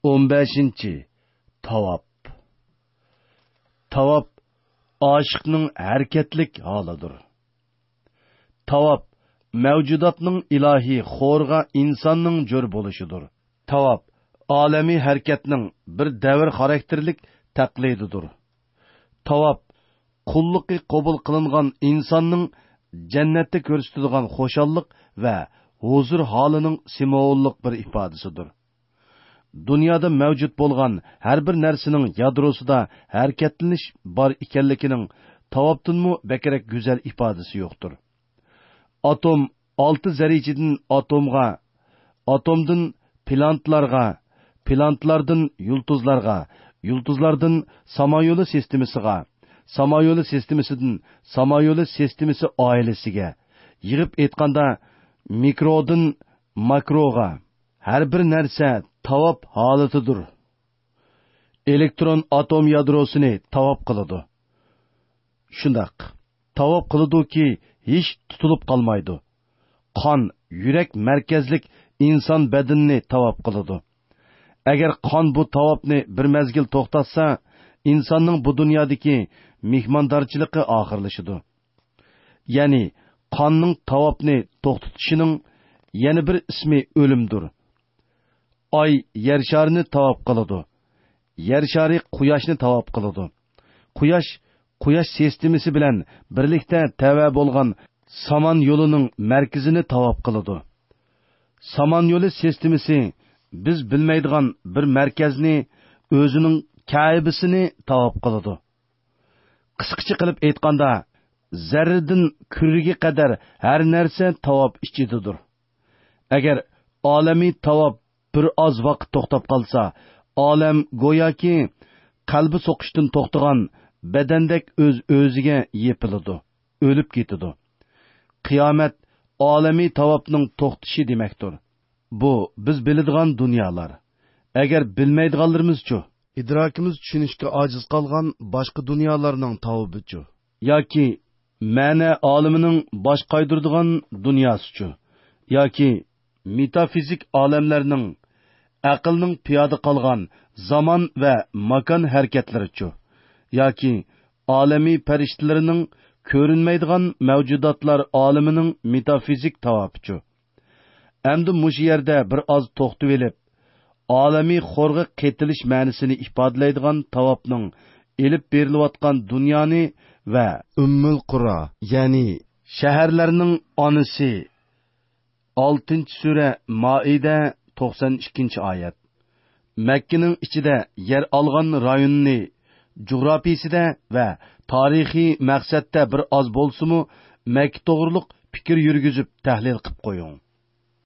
15. Tavap. Tavap aşıqның hərəkətlik halıdır. Tavap mevcudatның ilahi xorğa insanның jör boluşudur. Tavap alemi hərəkətning bir davr xarakterlik taqlididir. Tavap qulluqi qabul qilingan insanның cennetdə göstərilən xoşallıq və huzur halının simvolluq bir ifadəsidir. Dünyada mevcut bolğan hər bir nərsinin yadrosida hərəkətleniş bar ikənliginin tavapdınmı bəkərək güzel ifadəsi yoxdur. Atom 6 zərəcədən atomğa, atomdan plantlarga, plantlardan yulduzlarga, yulduzlardan samoyolu sistemasiga, samoyolu sistemasidan samoyolu sistemasi oilasiga, yig'ib aytganda mikrodan makroga hər bir narsa tavap halatıdır. Elektron atom yadrosini tavap qılıdı. Şundaq, tavap qılıdı ki, hiç tutulup qalmaydı. Qan, yürek merkezlik insan bedenini tavap qılıdı. Eğer qan bu tavapni bir mezgil toxtatsa, insanның bu dünyadaki mihmandarçılığı ahırlaşıdı. Yani, qanның tavapni toxtatışının yeni bir ismi ölümdür. Ay yer şarını tavap qılıdı. Yer şarı quyoshni tavap qılıdı. Quyosh sistemisi bilan birlikte tava bolgan saman yoluning merkezini tavap qılıdı. Saman yolu sistemisi biz bilmaydigan bir merkezni özünün kaibisini tavap qılıdı. Qısqacha qilib aytganda, zarradan kurriga qadar har narsa tavap ichidadir. Agar olamiy tavap bir az vaqt to'xtab qolsa, olam go'yoki qalbi so'qishdan to'xtagan badandek o'z-o'ziga yepiladi, o'lib ketadi. Qiyomat olamiy tavapning to'xtishi demakdir. Bu biz biladigan dunyolar. Agar bilmaydiganlarimiz-chu, idrokimiz tushunishga ojiz qolgan boshqa dunyolarning tavbichi yoki ma'na olimining bosh qaydiradigan dunyosi-chu yoki metafizik olamlarning aqlning piyoda qolgan zaman va makon harakatlarichu yoki olamiy farishtalarining ko'rinmaydigan mavjudotlar olamining metafizik tavobichu. Endi mush yerda bir oz to'xtab elib, olamiy xo'rg'a qetilish ma'nosini ifodalaydigan tavobning elib berilayotgan dunyoni va Ummul Qura, ya'ni shaharlarning onasi 6-sura Maida 92-oyat. Makkaning ichida yer olgan rayonni jug'rafiyasida va tarixiy maqsadda bir oz bo'lsa-mu, Makka to'g'riliq fikr yurgizib tahlil qilib qo'ying.